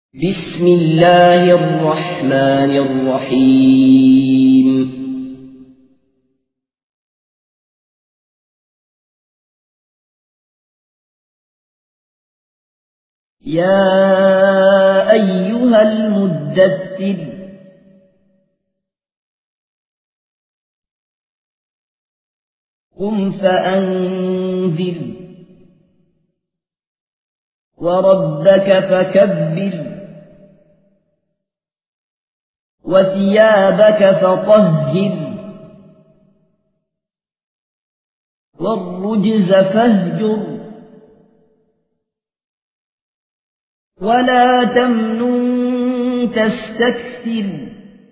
بسم الله الرحمن الرحيم يا أيها المدثر قم فأنذر وربك فكبر وثيابك فطهر والرجز فاهجر ولا تمنن تستكثر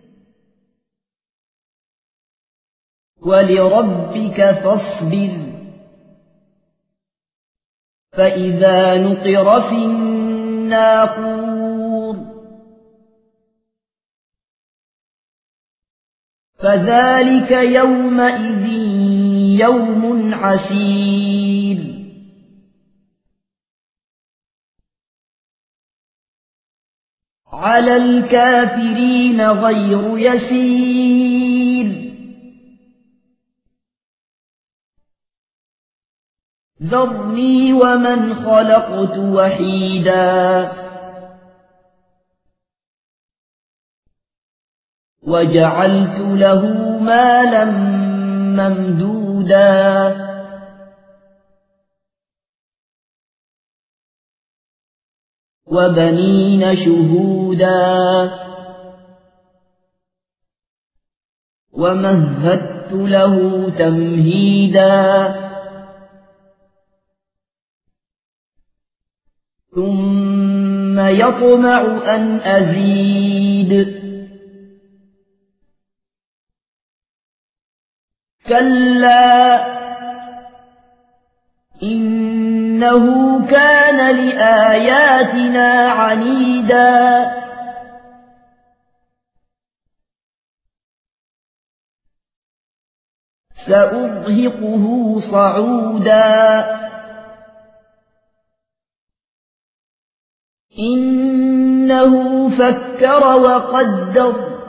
ولربك فاصبر فإذا نقر في الناقور فذلك يومئذ يوم عسير على الكافرين غير يسير ذرني ومن خلقت وحيدا وجعلت له مالا ممدودا وبنين شهودا ومهدت له تمهيدا ثم يطمع أن أزيد كلا إنه كان لآياتنا عنيدا سأرهقه صعودا إنه فكر وقدر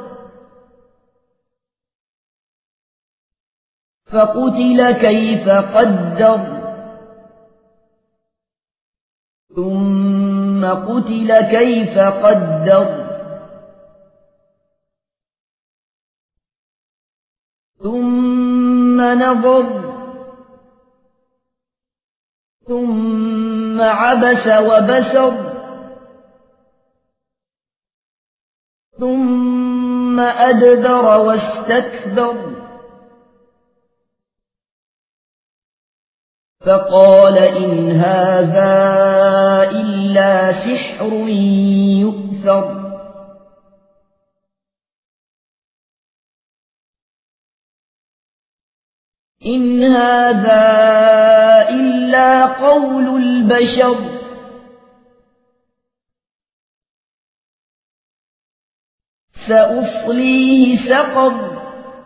فقتل كيف قدر ثم قتل كيف قدر ثم نظر ثم عبس وبسر ثم أدبر واستكبر فقال إن هذا إلا سحر يؤثر إن هذا إلا قول البشر سأصليه سقر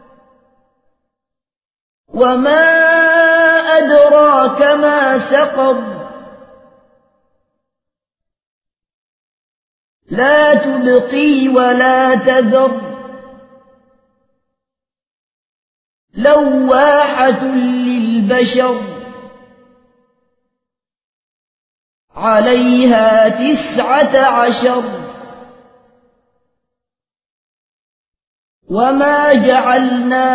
وما أدراك ما سقر لا تبقي ولا تذر لواحة للبشر عليها 19 وما جعلنا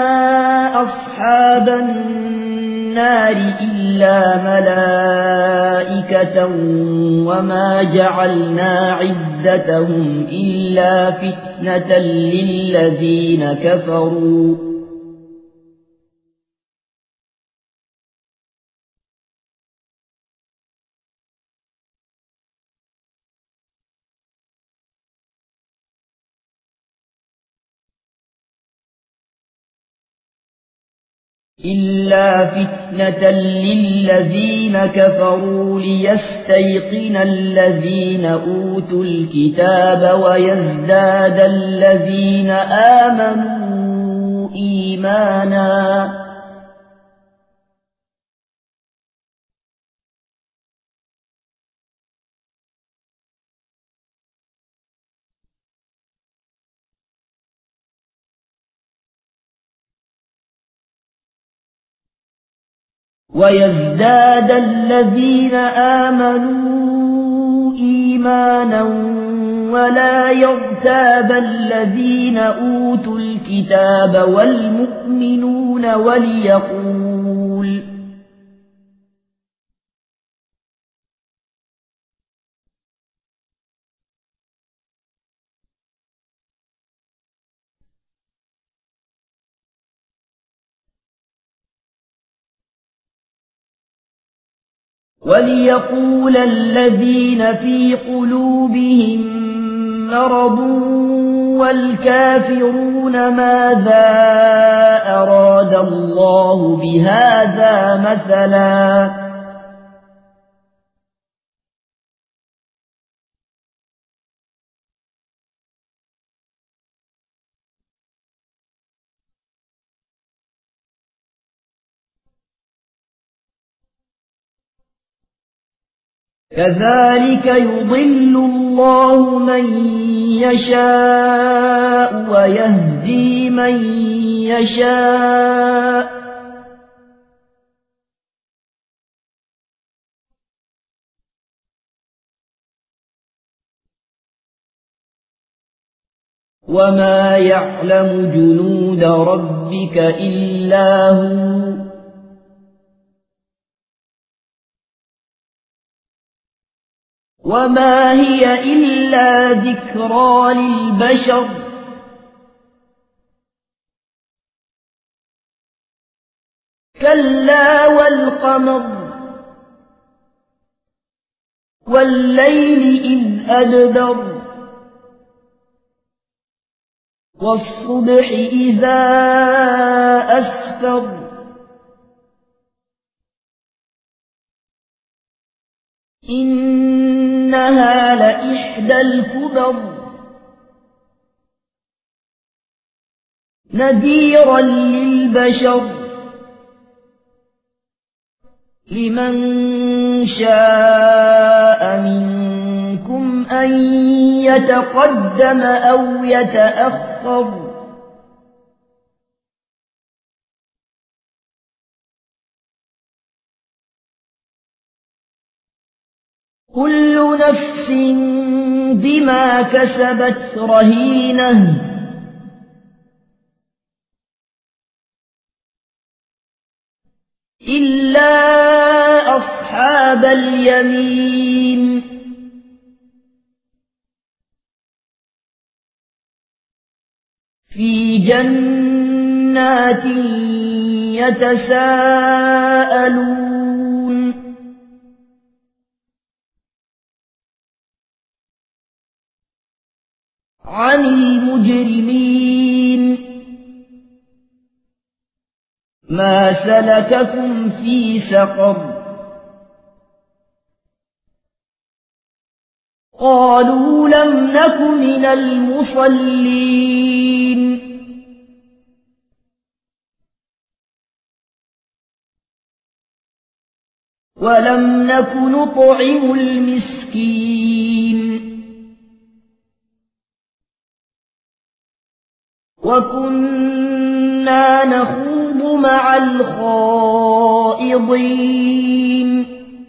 أصحاب النار إلا ملائكة وما جعلنا عدتهم إلا فتنة للذين كفروا ليستيقن الذين أوتوا الكتاب ويزداد الذين آمنوا إيمانا ويزداد الذين آمنوا إيمانا ولا يرتاب الذين أوتوا الكتاب والمؤمنون وليقول الذين في قلوبهم مرض والكافرون ماذا أراد الله بهذا مثلا كذلك يضل الله من يشاء ويهدي من يشاء وما يعلم جنود ربك إلا هو وما هي إلا ذكرى للبشر كلا والقمر والليل إذ أدبر والصبح إذا أسفر إنها لإحدى الكبر نذيرا للبشر لمن شاء منكم أن يتقدم أو يتأخر كل نفس بما كسبت رهينة إلا أصحاب اليمين في جنات يتساءلون عن المجرمين ما سلككم في سقر قالوا لم نك من المصلين ولم نك نطعم المسكين وكنا نخوض مع الخائضين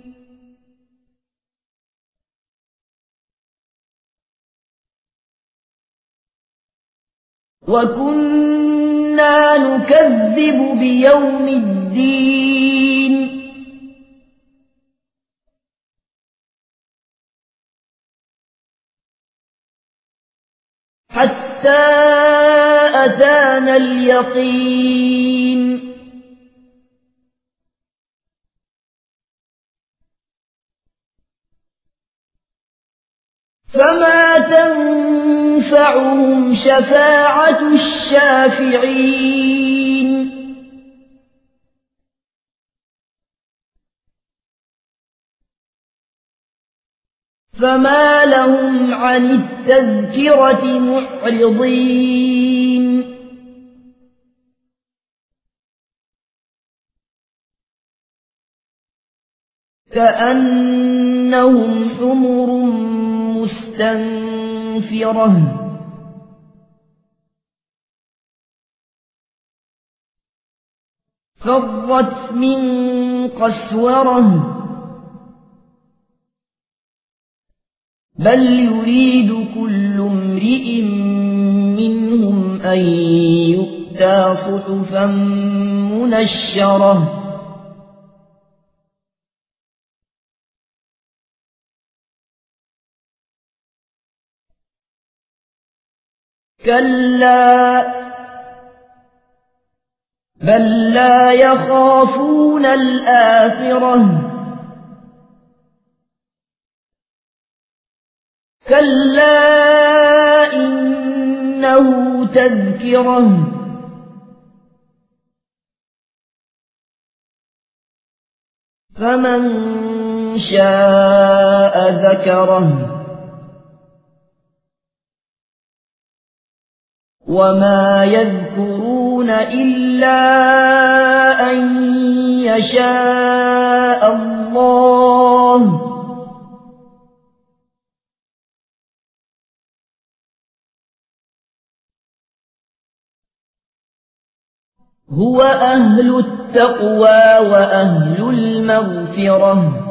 وكنا نكذب بيوم الدين حتى أتانا اليقين فما تنفعهم شفاعة الشافعين فما لهم عن التذكرة معرضين كأنهم حمر مستنفرة فرت من قسورة بل يريد كل امرئ منهم أن يؤتى صحفا منشرة كلا بل لا يخافون الآخرة كلا إنه تذكرة فمن شاء ذكره وما يذكرون إلا أن يشاء الله هو أهل التقوى وأهل المغفرة